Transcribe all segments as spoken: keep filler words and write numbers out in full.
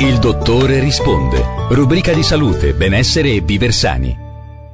Il dottore risponde. Rubrica di salute, benessere e viver sani.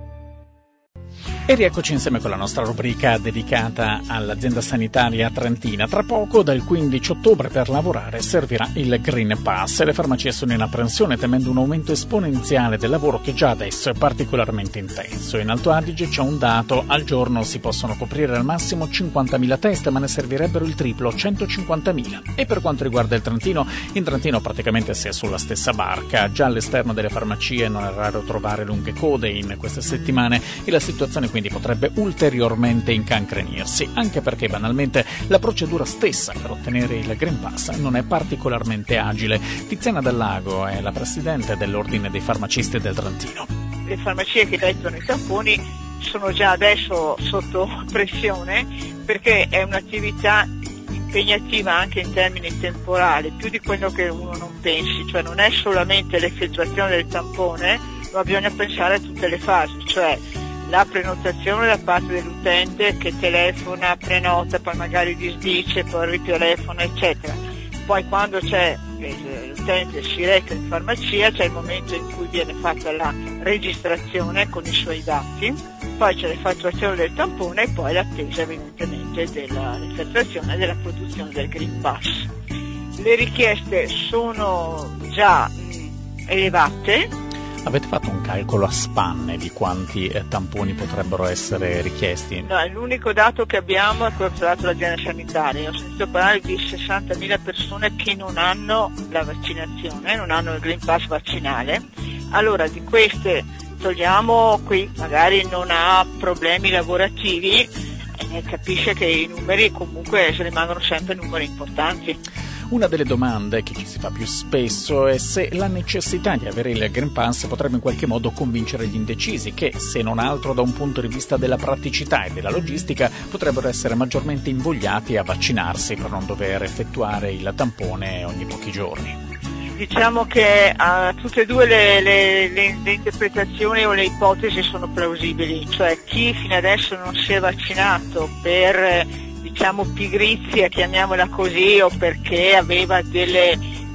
E rieccoci insieme con la nostra rubrica dedicata all'azienda sanitaria trentina. Tra poco, dal quindici ottobre, per lavorare servirà il Green Pass e le farmacie sono in apprensione temendo un aumento esponenziale del lavoro che già adesso è particolarmente intenso. In Alto Adige c'è un dato: al giorno si possono coprire al massimo cinquantamila test, ma ne servirebbero il triplo, centocinquantamila. E per quanto riguarda il Trentino, in Trentino praticamente si è sulla stessa barca. Già all'esterno delle farmacie non è raro trovare lunghe code in queste settimane e la situazione quindi potrebbe ulteriormente incancrenirsi, anche perché banalmente la procedura stessa per ottenere il Green Pass non è particolarmente agile. Tiziana Dallago è la presidente dell'Ordine dei Farmacisti del Trentino. Le farmacie che vendono i tamponi sono già adesso sotto pressione perché è un'attività impegnativa anche in termini temporali, più di quello che uno non pensi, cioè non è solamente l'effettuazione del tampone, ma bisogna pensare a tutte le fasi, cioè la prenotazione da parte dell'utente che telefona, prenota, poi magari disdice, poi ritelefona, eccetera. Poi quando c'è l'utente si reca in farmacia, c'è il momento in cui viene fatta la registrazione con i suoi dati, poi c'è l'effettuazione del tampone e poi l'attesa evidentemente dell'effettuazione e della produzione del Green Pass. Le richieste sono già mh, elevate. Avete fatto un calcolo a spanne di quanti eh, tamponi potrebbero essere richiesti? No, l'unico dato che abbiamo è quello che ha dato l'azienda sanitaria. Ho sentito parlare di sessantamila persone che non hanno la vaccinazione, non hanno il Green Pass vaccinale. Allora, di queste togliamo qui, magari non ha problemi lavorativi, e capisce che i numeri comunque rimangono sempre numeri importanti. Una delle domande che ci si fa più spesso è se la necessità di avere il Green Pass potrebbe in qualche modo convincere gli indecisi che, se non altro da un punto di vista della praticità e della logistica, potrebbero essere maggiormente invogliati a vaccinarsi per non dover effettuare il tampone ogni pochi giorni. Diciamo che uh, tutte e due le, le, le, le interpretazioni o le ipotesi sono plausibili, cioè chi fino adesso non si è vaccinato per diciamo pigrizia, chiamiamola così, o perché aveva delle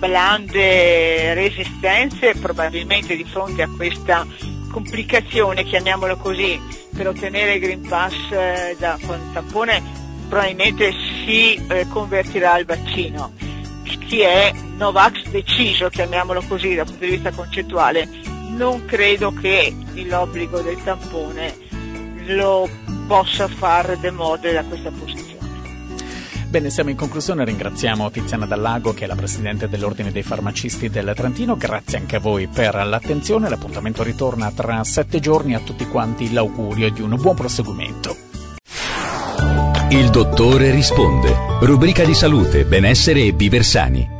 blande resistenze, probabilmente di fronte a questa complicazione, chiamiamolo così, per ottenere il Green Pass eh, da, con il tampone, probabilmente si eh, convertirà al vaccino. Chi è Novax deciso, chiamiamolo così, dal punto di vista concettuale, non credo che l'obbligo del tampone lo possa far demodere da questa posizione. Bene, siamo in conclusione. Ringraziamo Tiziana Dallago, che è la presidente dell'Ordine dei Farmacisti del Trentino. Grazie anche a voi per l'attenzione. L'appuntamento ritorna tra sette giorni. A tutti quanti l'augurio di un buon proseguimento. Il dottore risponde. Rubrica di salute, benessere e viver sani.